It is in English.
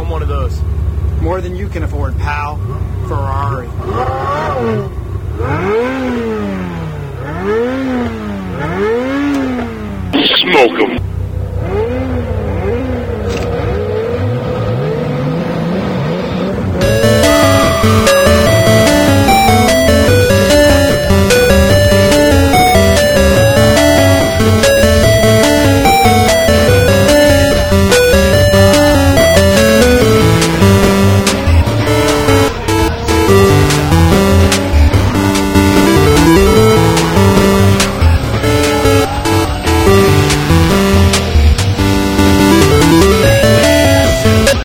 own one of those. More than you can afford, pal. Ferrari. Smoke 'em.